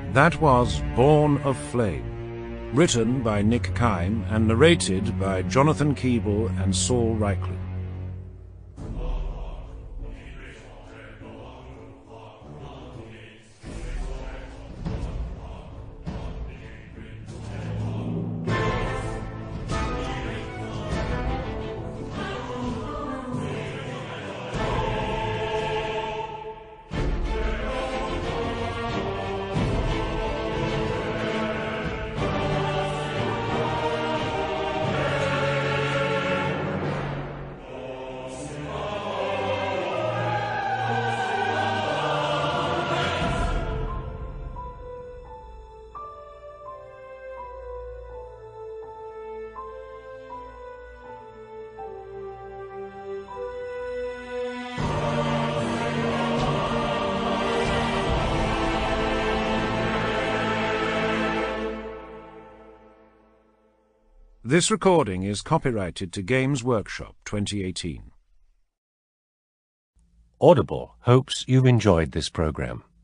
That was Born of Flame, written by Nick Kime and narrated by Jonathan Keeble and Saul Reichlin. This recording is copyrighted to Games Workshop 2018. Audible hopes you've enjoyed this program.